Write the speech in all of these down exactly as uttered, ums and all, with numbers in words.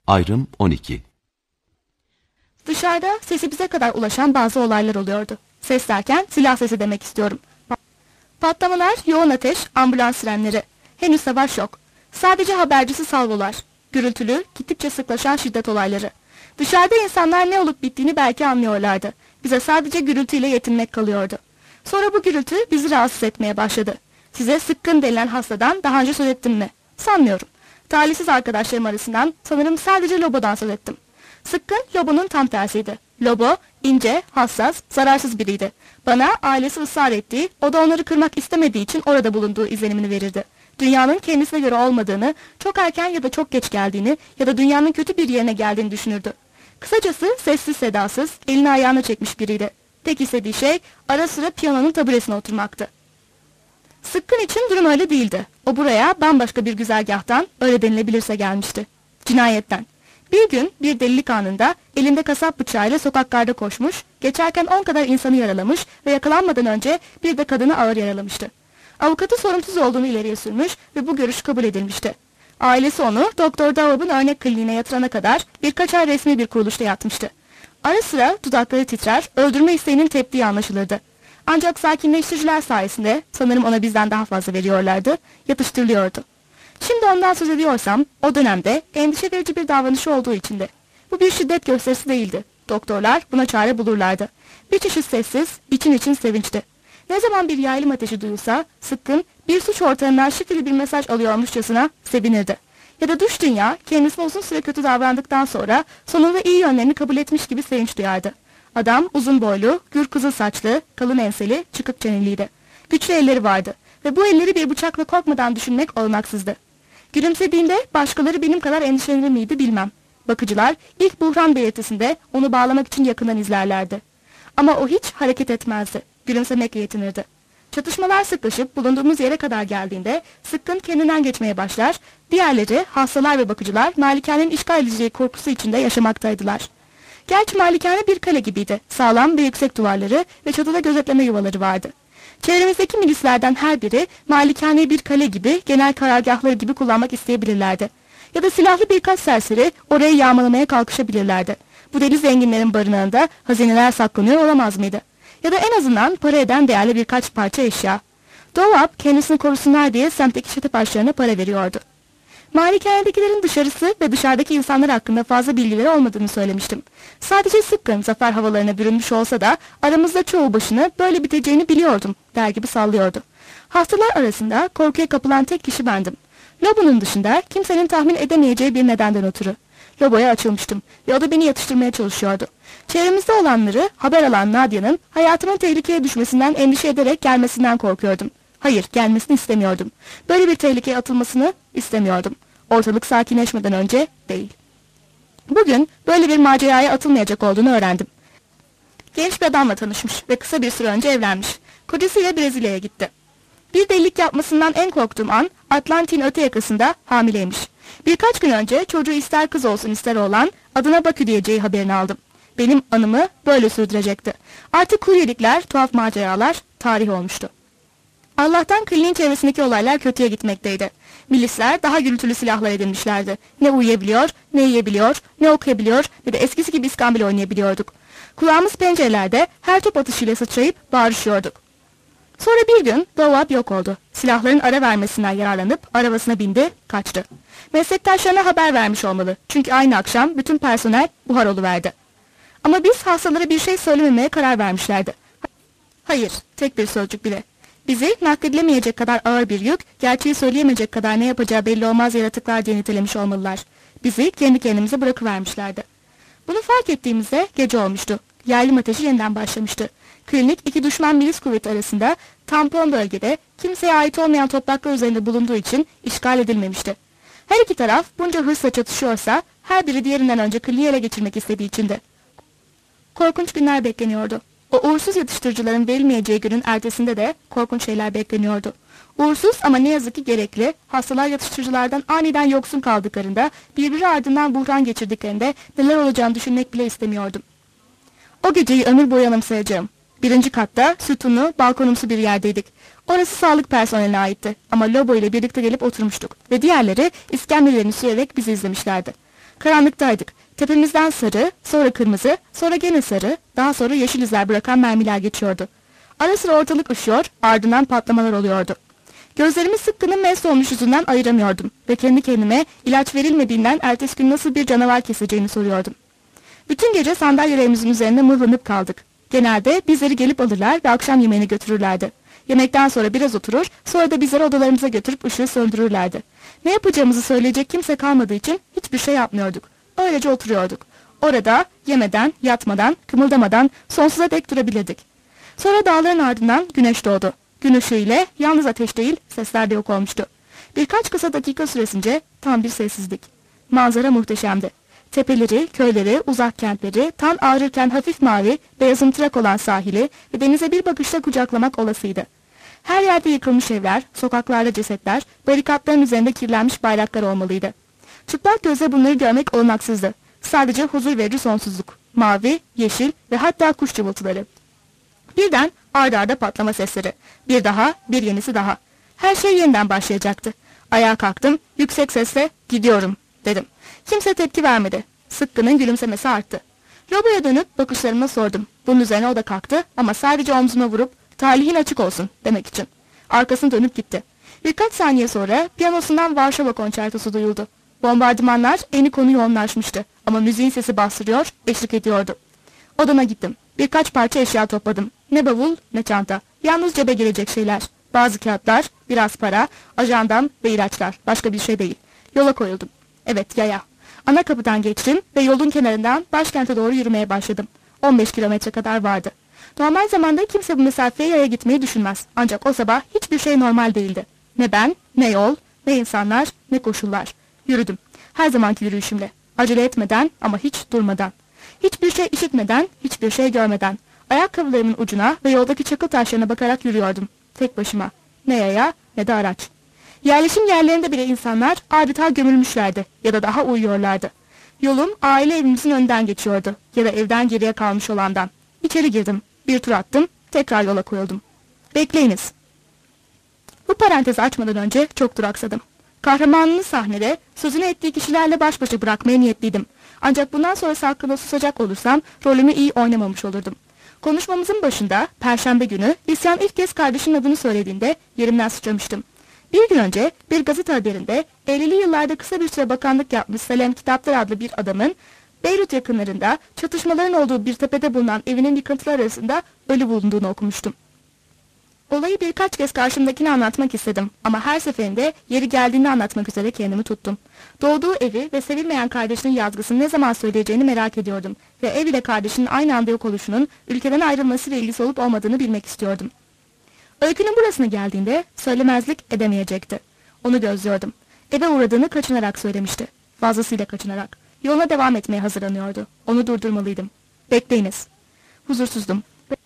Ayrım on iki. Dışarıda sesi bize kadar ulaşan bazı olaylar oluyordu. Ses derken silah sesi demek istiyorum. Patlamalar, yoğun ateş, ambulans sirenleri. Henüz savaş yok. Sadece habercisi salvolar. Gürültülü, gittikçe sıklaşan şiddet olayları. Dışarıda insanlar ne olup bittiğini belki anlıyorlardı. Bize sadece gürültüyle yetinmek kalıyordu. Sonra bu gürültü bizi rahatsız etmeye başladı. Size sıkkın denilen hastadan daha önce söz ettim mi? Sanmıyorum. Talihsiz arkadaşlarım arasından sanırım sadece Lobo'dan söz ettim. Sıkkın Lobo'nun tam tersiydi. Lobo ince, hassas, zararsız biriydi. Bana ailesi ısrar ettiği, o da onları kırmak istemediği için orada bulunduğu izlenimini verirdi. Dünyanın kendisine göre olmadığını, çok erken ya da çok geç geldiğini ya da dünyanın kötü bir yerine geldiğini düşünürdü. Kısacası sessiz sedasız, elini ayağına çekmiş biriydi. Tek istediği şey ara sıra piyanonun taburesine oturmaktı. Sıkkın için durum öyle değildi. O buraya bambaşka bir güzergahtan, öyle denilebilirse gelmişti. Cinayetten. Bir gün bir delilik anında elinde kasap bıçağıyla sokaklarda koşmuş, geçerken on kadar insanı yaralamış ve yakalanmadan önce bir de kadını ağır yaralamıştı. Avukatı sorumsuz olduğunu ileriye sürmüş ve bu görüş kabul edilmişti. Ailesi onu Doktor Davab'ın örnek kliniğine yatırana kadar birkaç ay resmi bir kuruluşta yatmıştı. Ara sıra dudakları titrer, öldürme isteğinin teptiği anlaşılırdı. Ancak sakinleştiriciler sayesinde, sanırım ona bizden daha fazla veriyorlardı, yatıştırılıyordu. Şimdi ondan söz ediyorsam, o dönemde endişe verici bir davranışı olduğu içindi. Bu bir şiddet gösterisi değildi. Doktorlar buna çare bulurlardı. Bir çeşit sessiz, için için sevinçti. Ne zaman bir yaylım ateşi duyulsa, Sıkkın bir suç ortağından şifreli bir mesaj alıyormuşçasına sevinirdi. Ya da dış dünya kendisine uzun süre kötü davrandıktan sonra sonunda iyi yönlerini kabul etmiş gibi sevinç duyardı. Adam uzun boylu, gür kızıl saçlı, kalın enseli, çıkık çeneliydi. Güçlü elleri vardı ve bu elleri bir bıçakla korkmadan düşünmek olmaksızdı. Gülümsediğinde başkaları benim kadar endişelenir miydi bilmem. Bakıcılar ilk buhran belirtisinde onu bağlamak için yakından izlerlerdi. Ama o hiç hareket etmezdi. Gülümsemekle yetinirdi. Çatışmalar sıklaşıp bulunduğumuz yere kadar geldiğinde Sıkkın kendinden geçmeye başlar, diğerleri, hastalar ve bakıcılar malikanenin işgal edileceği korkusu içinde yaşamaktaydılar. Gerçi malikane bir kale gibiydi. Sağlam ve yüksek duvarları ve çatıda gözetleme yuvaları vardı. Çevremizdeki milislerden her biri malikaneyi bir kale gibi, genel karargahları gibi kullanmak isteyebilirlerdi. Ya da silahlı birkaç serseri orayı yağmalamaya kalkışabilirlerdi. Bu deli zenginlerin barınağında hazineler saklanıyor olamaz mıydı? Ya da en azından para eden değerli birkaç parça eşya. Doğap kendisini korusunlar diye semtteki çete başlarına para veriyordu. Malikanedekilerin dışarısı ve dışarıdaki insanlar hakkında fazla bilgileri olmadığını söylemiştim. Sadece Sıkkın zafer havalarına bürünmüş olsa da aramızda çoğu başını böyle biteceğini biliyordum der gibi sallıyordu. Hastalar arasında korkuya kapılan tek kişi bendim. Lobo'nun dışında kimsenin tahmin edemeyeceği bir nedenden ötürü. Lobo'ya açılmıştım ve o da beni yatıştırmaya çalışıyordu. Çevremizde olanları haber alan Nadia'nın hayatımın tehlikeye düşmesinden endişe ederek gelmesinden korkuyordum. Hayır, gelmesini istemiyordum. Böyle bir tehlikeye atılmasını istemiyordum. Ortalık sakinleşmeden önce değil. Bugün böyle bir maceraya atılmayacak olduğunu öğrendim. Genç bir adamla tanışmış ve kısa bir süre önce evlenmiş. Kocasıyla Brezilya'ya gitti. Bir delilik yapmasından en korktuğum an Atlantik'in öte yakasında hamileymiş. Birkaç gün önce çocuğu ister kız olsun ister oğlan adına Bakü diyeceği haberini aldım. Benim anımı böyle sürdürecekti. Artık kuryelikler, tuhaf maceralar tarih olmuştu. Allah'tan kliniğin çevresindeki olaylar kötüye gitmekteydi. Milisler daha gürültülü silahlar edinmişlerdi. Ne uyuyabiliyor, ne yiyebiliyor, ne okuyabiliyor ne de eskisi gibi iskambil oynayabiliyorduk. Kulağımız pencerelerde her top atışıyla sıçrayıp bağırışıyorduk. Sonra bir gün Doğab yok oldu. Silahların ara vermesinden yararlanıp arabasına bindi, kaçtı. Meslektaşlarına haber vermiş olmalı. Çünkü aynı akşam bütün personel buhar oluverdi. Ama biz hastalara bir şey söylememeye karar vermişlerdi. Hayır, tek bir sözcük bile. Bizi nakledilemeyecek kadar ağır bir yük, gerçeği söyleyemeyecek kadar ne yapacağı belli olmaz yaratıklar diye nitelemiş olmalılar. Bizi kendi kendimize bırakıvermişlerdi. Bunu fark ettiğimizde gece olmuştu. Yaylım ateşi yeniden başlamıştı. Klinik iki düşman milis kuvveti arasında tampon bölgede kimseye ait olmayan topraklar üzerinde bulunduğu için işgal edilmemişti. Her iki taraf bunca hırsla çatışıyorsa her biri diğerinden önce kliniği ele geçirmek istediği içindi. Korkunç günler bekleniyordu. O uğursuz yatıştırıcıların verilmeyeceği günün ertesinde de korkunç şeyler bekleniyordu. Uğursuz ama ne yazık ki gerekli, hastalar yatıştırıcılardan aniden yoksun kaldıklarında, birbiri ardından buhran geçirdiklerinde neler olacağını düşünmek bile istemiyordum. O geceyi ömür boyu anımsayacağım. Birinci katta sütunlu, balkonumsu bir yerdeydik. Orası sağlık personeline aitti ama Lobo ile birlikte gelip oturmuştuk ve diğerleri iskemlelerini sürerek bizi izlemişlerdi. Karanlıktaydık. Tepemizden sarı, sonra kırmızı, sonra gene sarı, daha sonra yeşil izler bırakan mermiler geçiyordu. Ara sıra ortalık ışıyor, ardından patlamalar oluyordu. Gözlerimi Sıkkı'nın mest olmuş yüzünden ayıramıyordum ve kendi kendime ilaç verilmediğinden ertesi gün nasıl bir canavar keseceğini soruyordum. Bütün gece sandalyelerimizin üzerinde mırlanıp kaldık. Genelde bizleri gelip alırlar ve akşam yemeğini götürürlerdi. Yemekten sonra biraz oturur, sonra da bizleri odalarımıza götürüp ışığı söndürürlerdi. Ne yapacağımızı söyleyecek kimse kalmadığı için hiçbir şey yapmıyorduk. Öylece oturuyorduk. Orada yemeden, yatmadan, kımıldamadan sonsuza dek durabilirdik. Sonra dağların ardından güneş doğdu. Gün ışığı ile yalnız ateş değil, sesler de yok olmuştu. Birkaç kısa dakika süresince tam bir sessizlik. Manzara muhteşemdi. Tepeleri, köyleri, uzak kentleri, tan ağrırken hafif mavi, beyazımtırak olan sahili ve denize bir bakışta kucaklamak olasıydı. Her yerde yıkılmış evler, sokaklarda cesetler, barikatların üzerinde kirlenmiş bayraklar olmalıydı. Çıplak gözle bunları görmek olanaksızdı. Sadece huzur verici sonsuzluk. Mavi, yeşil ve hatta kuş cıvıltıları. Birden arda arda patlama sesleri. Bir daha, bir yenisi daha. Her şey yeniden başlayacaktı. Ayağa kalktım, yüksek sesle gidiyorum dedim. Kimse tepki vermedi. Sıkkı'nın gülümsemesi arttı. Robo'ya dönüp bakışlarımla sordum. Bunun üzerine o da kalktı ama sadece omzuma vurup talihin açık olsun demek için. Arkasını dönüp gitti. Birkaç saniye sonra piyanosundan Varşova konçertosu duyuldu. Bombardımanlar eni konu yoğunlaşmıştı ama müziğin sesi bastırıyor, eşlik ediyordu. Odama gittim. Birkaç parça eşya topladım. Ne bavul ne çanta. Yalnız cebe girecek şeyler. Bazı kağıtlar, biraz para, ajandam ve ilaçlar. Başka bir şey değil. Yola koyuldum. Evet, yaya. Ana kapıdan geçtim ve yolun kenarından başkente doğru yürümeye başladım. on beş kilometre kadar vardı. Normal zamanda kimse bu mesafeye yaya gitmeyi düşünmez. Ancak o sabah hiçbir şey normal değildi. Ne ben, ne yol, ne insanlar, ne koşullar. Yürüdüm. Her zamanki yürüyüşümle. Acele etmeden ama hiç durmadan. Hiçbir şey işitmeden, hiçbir şey görmeden. Ayakkabılarımın ucuna ve yoldaki çakıl taşlarına bakarak yürüyordum. Tek başıma. Ne yaya ne de araç. Yerleşim yerlerinde bile insanlar adeta gömülmüşlerdi ya da daha uyuyorlardı. Yolum aile evimizin önünden geçiyordu ya da evden geriye kalmış olandan. İçeri girdim. Bir tur attım. Tekrar yola koyuldum. Bekleyiniz. Bu parantezi açmadan önce çok duraksadım. Kahramanını sahnede sözünü ettiği kişilerle baş başa bırakmaya niyetliydim. Ancak bundan sonrası hakkında susacak olursam rolümü iyi oynamamış olurdum. Konuşmamızın başında Perşembe günü İsyan ilk kez kardeşinin adını söylediğinde yerimden sıçramıştım. Bir gün önce bir gazete haberinde ellili yıllarda kısa bir süre bakanlık yapmış Salem Kitaplar adlı bir adamın Beyrut yakınlarında çatışmaların olduğu bir tepede bulunan evinin yıkıntılar arasında ölü bulunduğunu okumuştum. Olayı birkaç kez karşımdakine anlatmak istedim ama her seferinde yeri geldiğinde anlatmak üzere kendimi tuttum. Doğduğu evi ve sevilmeyen kardeşinin yazgısını ne zaman söyleyeceğini merak ediyordum ve ev ile kardeşinin aynı anda yok oluşunun ülkeden ayrılmasıyla ilgisi olup olmadığını bilmek istiyordum. Öykünün burasına geldiğinde söylemezlik edemeyecekti. Onu gözlüyordum. Eve uğradığını kaçınarak söylemişti. Fazlasıyla kaçınarak. Yoluna devam etmeye hazırlanıyordu. Onu durdurmalıydım. Bekleyiniz. Huzursuzdum.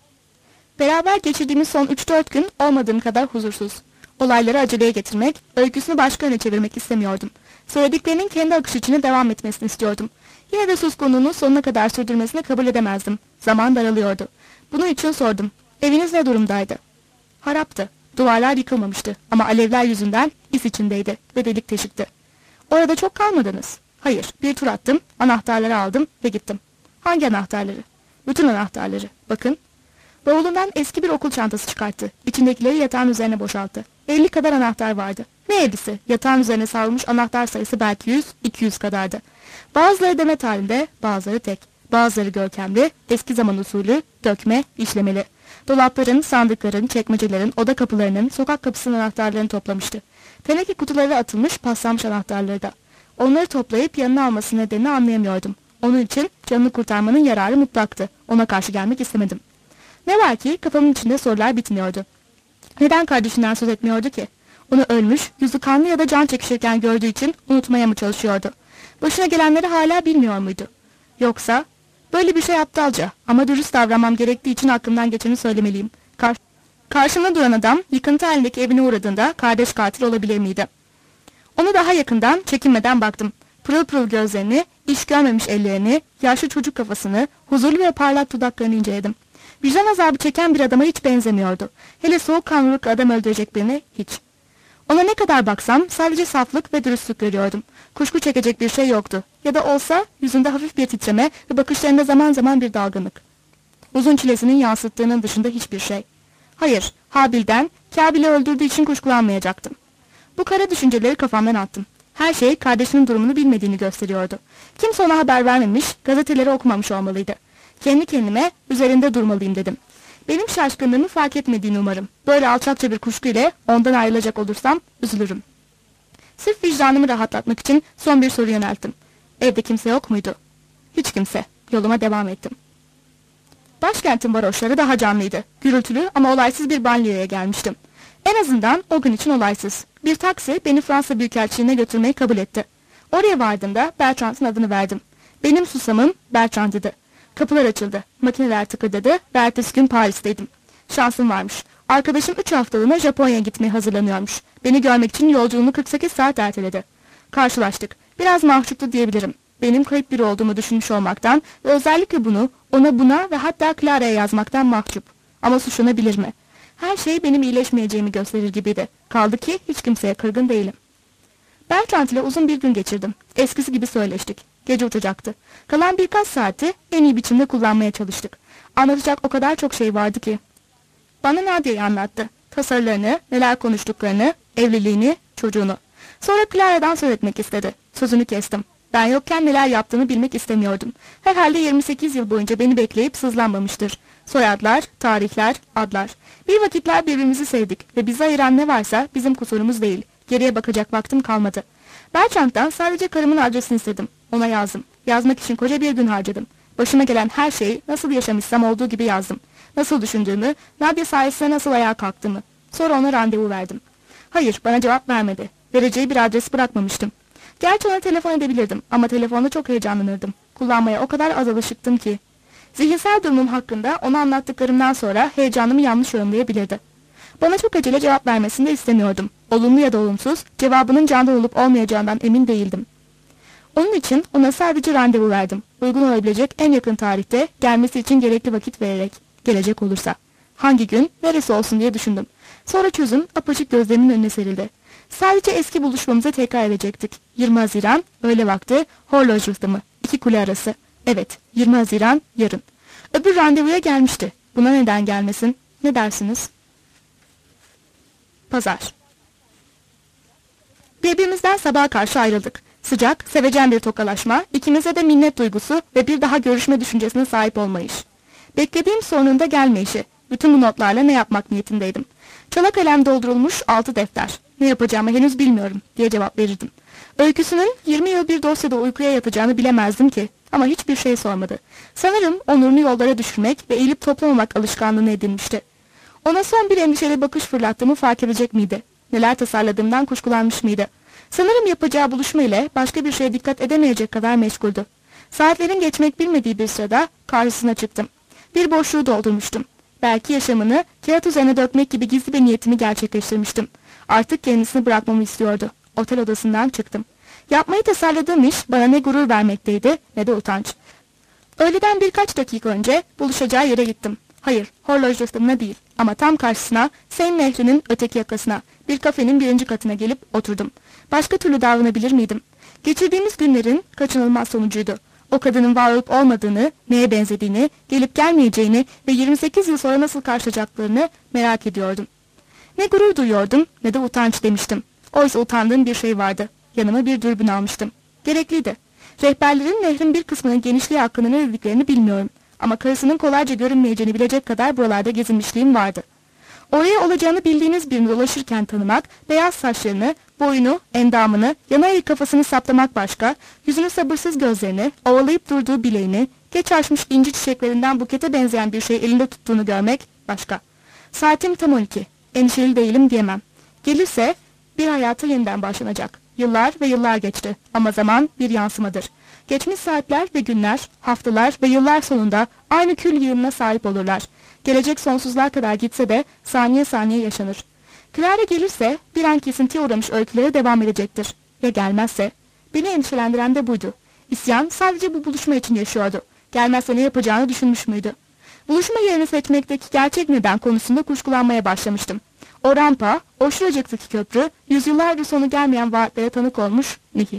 Beraber geçirdiğimiz son üç dört gün olmadığım kadar huzursuz. Olayları aceleye getirmek, öyküsünü başka yöne çevirmek istemiyordum. Söylediklerinin kendi akış içine devam etmesini istiyordum. Yine de suskunluğunu sonuna kadar sürdürmesini kabul edemezdim. Zaman daralıyordu. Bunun için sordum. Eviniz ne durumdaydı? Haraptı. Duvarlar yıkılmamıştı ama alevler yüzünden is içindeydi ve delik teşikti. Orada çok kalmadınız. Hayır, bir tur attım, anahtarları aldım ve gittim. Hangi anahtarları? Bütün anahtarları. Bakın. Bavulundan eski bir okul çantası çıkarttı. İçindekileri yatağın üzerine boşalttı. elli kadar anahtar vardı. Ne ellisi? Yatağın üzerine savrulmuş anahtar sayısı belki yüz, iki yüz kadardı. Bazıları demet halinde, bazıları tek. Bazıları görkemli, eski zaman usulü, dökme, işlemeli. Dolapların, sandıkların, çekmecelerin, oda kapılarının, sokak kapısının anahtarlarını toplamıştı. Teneke kutuları atılmış, paslanmış anahtarları da. Onları toplayıp yanına alması nedenini anlayamıyordum. Onun için canını kurtarmanın yararı mutlaktı. Ona karşı gelmek istemedim. Ne var ki kafamın içinde sorular bitmiyordu. Neden kardeşinden söz etmiyordu ki? Onu ölmüş, yüzü kanlı ya da can çekişirken gördüğü için unutmaya mı çalışıyordu? Başına gelenleri hala bilmiyor muydu? Yoksa böyle bir şey aptalca ama dürüst davranmam gerektiği için aklımdan geçeni söylemeliyim. Kar Karşımda duran adam yıkıntı halindeki evine uğradığında kardeş katil olabilir miydi? Onu daha yakından çekinmeden baktım. Pırıl pırıl gözlerini, iş görmemiş ellerini, yaşlı çocuk kafasını, huzurlu ve parlak dudaklarını inceledim. Vicdan azabı çeken bir adama hiç benzemiyordu. Hele soğukkanlılıkla adam öldürecek birine hiç. Ona ne kadar baksam sadece saflık ve dürüstlük görüyordum. Kuşku çekecek bir şey yoktu. Ya da olsa yüzünde hafif bir titreme ve bakışlarında zaman zaman bir dalgınlık. Uzun çilesinin yansıttığının dışında hiçbir şey. Hayır, Habil'den, Kabil'i öldürdüğü için kuşkulanmayacaktım. Bu kara düşünceleri kafamdan attım. Her şey kardeşinin durumunu bilmediğini gösteriyordu. Kimse ona haber vermemiş, gazeteleri okumamış olmalıydı. Kendi kendime üzerinde durmalıyım dedim. Benim şaşkınlığımı fark etmediğini umarım. Böyle alçakça bir kuşku ile ondan ayrılacak olursam üzülürüm. Sırf vicdanımı rahatlatmak için son bir soru yönelttim. Evde kimse yok muydu? Hiç kimse. Yoluma devam ettim. Başkentin varoşları daha canlıydı. Gürültülü ama olaysız bir banliyöye gelmiştim. En azından o gün için olaysız. Bir taksi beni Fransa Büyükelçiliğine götürmeyi kabul etti. Oraya vardığımda Bertrand'ın adını verdim. Benim susamım Bertrand'ydı. Kapılar açıldı, makineler tıkırdadı ve ertesi gün Paris'teydim. Şansım varmış. Arkadaşım üç haftalığına Japonya'ya gitmeye hazırlanıyormuş. Beni görmek için yolculuğunu kırk sekiz saat erteledi. Karşılaştık. Biraz mahcuptu diyebilirim. Benim kayıp biri olduğumu düşünmüş olmaktan ve özellikle bunu ona buna ve hatta Clara'ya yazmaktan mahcup. Ama suçlanabilir mi? Her şey benim iyileşmeyeceğimi gösterir gibiydi. Kaldı ki hiç kimseye kırgın değilim. Bertrand ile uzun bir gün geçirdim. Eskisi gibi söyleştik. Gece uçacaktı. Kalan birkaç saati en iyi biçimde kullanmaya çalıştık. Anlatacak o kadar çok şey vardı ki. Bana Nadia'yı anlattı. Tasarılarını, neler konuştuklarını, evliliğini, çocuğunu. Sonra Clara'dan söz etmek istedi. Sözünü kestim. Ben yokken neler yaptığını bilmek istemiyordum. Herhalde yirmi sekiz yıl boyunca beni bekleyip sızlanmamıştır. Soyadlar, tarihler, adlar. Bir vakitler birbirimizi sevdik ve bizi ayıran ne varsa bizim kusurumuz değil. Geriye bakacak vaktim kalmadı. Bertrand'dan sadece karımın adresini istedim. Ona yazdım. Yazmak için koca bir gün harcadım. Başıma gelen her şeyi nasıl yaşamışsam olduğu gibi yazdım. Nasıl düşündüğümü, Nadia sayesinde nasıl ayağa kalktığımı. Sonra ona randevu verdim. Hayır, bana cevap vermedi. Vereceği bir adres bırakmamıştım. Gerçi ona telefon edebilirdim ama telefonda çok heyecanlanırdım. Kullanmaya o kadar az alışıktım ki. Zihinsel durumum hakkında ona anlattıklarımdan sonra heyecanımı yanlış yorumlayabilirdi. Bana çok acele cevap vermesini de istemiyordum. Olumlu ya da olumsuz, cevabının candan olup olmayacağından emin değildim. Onun için ona sadece randevu verdim. Uygun olabilecek en yakın tarihte gelmesi için gerekli vakit vererek. Gelecek olursa. Hangi gün, neresi olsun diye düşündüm. Sonra çözüm apaçık gözlerimin önüne serildi. Sadece eski buluşmamıza tekrar edecektik. yirmi Haziran, öğle vakti, horloj rıhtımı. İki kule arası. Evet, yirmi Haziran, yarın. Öbür randevuya gelmişti. Buna neden gelmesin? Ne dersiniz? Pazar. Birbirimizden sabaha karşı ayrıldık. Sıcak, sevecen bir tokalaşma, ikimize de minnet duygusu ve bir daha görüşme düşüncesine sahip olmayış. Beklediğim sonunda gelmeyişi. Bütün bu notlarla ne yapmak niyetindeydim. Çala kalem doldurulmuş altı defter. Ne yapacağımı henüz bilmiyorum diye cevap verirdim. Öyküsünün yirmi yıl bir dosyada uykuya yatacağını bilemezdim ki. Ama hiçbir şey sormadı. Sanırım onurunu yollara düşürmek ve eğilip toplamamak alışkanlığını edinmişti. Ona son bir endişeli bakış fırlattığımı fark edecek miydi? Neler tasarladığımdan kuşkulanmış mıydı? Sanırım yapacağı buluşma ile başka bir şeye dikkat edemeyecek kadar meşguldü. Saatlerin geçmek bilmediği bir sırada karşısına çıktım. Bir boşluğu doldurmuştum. Belki yaşamını kağıt üzerine dökmek gibi gizli bir niyetimi gerçekleştirmiştim. Artık kendisini bırakmamı istiyordu. Otel odasından çıktım. Yapmayı tasarladığım iş bana ne gurur vermekteydi ne de utanç. Öğleden birkaç dakika önce buluşacağı yere gittim. Hayır, horloj rıhtımına değil ama tam karşısına, Seine Nehri'nin öteki yakasına, bir kafenin birinci katına gelip oturdum. Başka türlü davranabilir miydim? Geçirdiğimiz günlerin kaçınılmaz sonucuydu. O kadının var olup olmadığını, neye benzediğini, gelip gelmeyeceğini ve yirmi sekiz yıl sonra nasıl karşılayacaklarını merak ediyordum. Ne gurur duyuyordum ne de utanç demiştim. Oysa utandığım bir şey vardı. Yanıma bir dürbün almıştım. Gerekliydi. Rehberlerin nehrin bir kısmının genişliği hakkında ne dediklerini bilmiyorum. Ama karısının kolayca görünmeyeceğini bilecek kadar buralarda gezinmişliğim vardı. Oraya olacağını bildiğiniz birini dolaşırken tanımak, beyaz saçlarını, boyunu, endamını, yana eğik kafasını saptamak başka, yüzünü sabırsız gözlerini, ovalayıp durduğu bileğini, geç açmış inci çiçeklerinden bukete benzeyen bir şey elinde tuttuğunu görmek başka. Saatim tam on iki. Endişeli değilim diyemem. Gelirse bir hayata yeniden başlanacak. Yıllar ve yıllar geçti ama zaman bir yansımadır. Geçmiş saatler ve günler, haftalar ve yıllar sonunda aynı kül yığınına sahip olurlar. Gelecek sonsuzluğa kadar gitse de saniye saniye yaşanır. Clara gelirse bir an kesintiye uğramış öyküleri devam edecektir. Ya gelmezse? Beni endişelendiren de buydu. İsyan sadece bu buluşma için yaşıyordu. Gelmezse ne yapacağını düşünmüş müydü? Buluşma yerini seçmekteki gerçek neden konusunda kuşkulanmaya başlamıştım. O rampa, o şuracıktaki köprü, yüzyıllardır sonu gelmeyen vaatlere tanık olmuş nehir.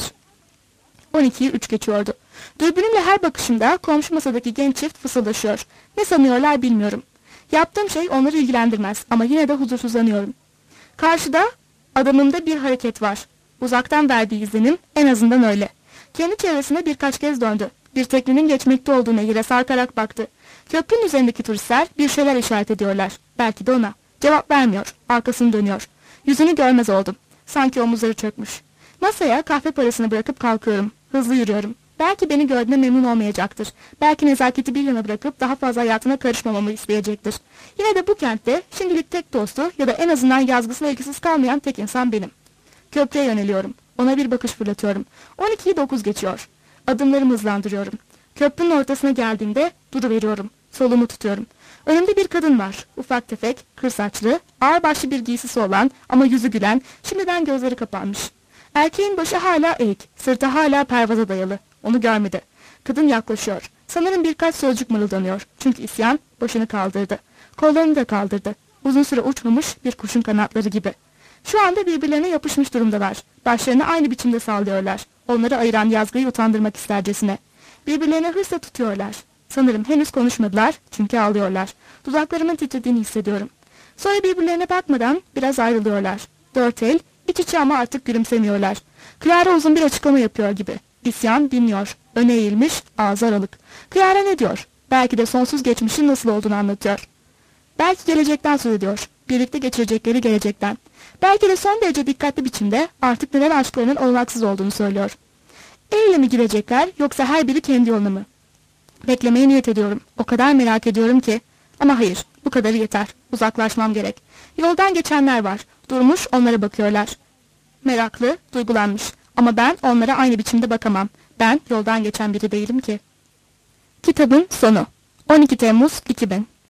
on ikiyi üç geçiyordu. Dürbünümle her bakışımda komşu masadaki genç çift fısıldaşıyor. Ne sanıyorlar bilmiyorum. Yaptığım şey onları ilgilendirmez ama yine de huzursuzlanıyorum. Karşıda adamımda bir hareket var. Uzaktan verdiği izlenim en azından öyle. Kendi çevresine birkaç kez döndü. Bir teknenin geçmekte olduğu nehire sarkarak baktı. Köprünün üzerindeki turistler bir şeyler işaret ediyorlar. Belki de ona. Cevap vermiyor. Arkasını dönüyor. Yüzünü görmez oldum. Sanki omuzları çökmüş. Masaya kahve parasını bırakıp kalkıyorum. Hızlı yürüyorum. Belki beni gördüğüne memnun olmayacaktır. Belki nezaketi bir yana bırakıp daha fazla hayatına karışmamamı isteyecektir. Yine de bu kentte şimdilik tek dostu ya da en azından yazgısıyla ilgisiz kalmayan tek insan benim. Köprüye yöneliyorum. Ona bir bakış fırlatıyorum. on ikiyi dokuz geçiyor. Adımlarımı hızlandırıyorum. Köprünün ortasına geldiğimde duruveriyorum. Solumu tutuyorum. Önümde bir kadın var. Ufak tefek, kır saçlı, ağırbaşlı bir giysisi olan ama yüzü gülen, şimdiden gözleri kapanmış. Erkeğin başı hala eğik, sırtı hala pervaza dayalı. Onu görmedi. Kadın yaklaşıyor. Sanırım birkaç sözcük mırıldanıyor. Çünkü isyan başını kaldırdı. Kollarını da kaldırdı. Uzun süre uçmamış bir kuşun kanatları gibi. Şu anda birbirlerine yapışmış durumdalar. Başlarını aynı biçimde sallıyorlar. Onları ayıran yazgıyı utandırmak istercesine. Birbirlerine hırsla tutuyorlar. Sanırım henüz konuşmadılar çünkü ağlıyorlar. Dudaklarımın titrediğini hissediyorum. Sonra birbirlerine bakmadan biraz ayrılıyorlar. Dört el, iç içe ama artık gülümsemiyorlar. Clara uzun bir açıklama yapıyor gibi. İsyan dinliyor. Öne eğilmiş, ağzı aralık. Clara ne diyor? Belki de sonsuz geçmişin nasıl olduğunu anlatıyor. Belki gelecekten söz ediyor. Birlikte geçirecekleri gelecekten. Belki de son derece dikkatli biçimde artık neden aşklarının olanaksız olduğunu söylüyor. El ile mi girecekler yoksa her biri kendi yoluna mı? Beklemeye niyet ediyorum. O kadar merak ediyorum ki. Ama hayır, bu kadarı yeter. Uzaklaşmam gerek. Yoldan geçenler var. Durmuş onlara bakıyorlar. Meraklı, duygulanmış. Ama ben onlara aynı biçimde bakamam. Ben yoldan geçen biri değilim ki. Kitabın sonu. on iki Temmuz iki bin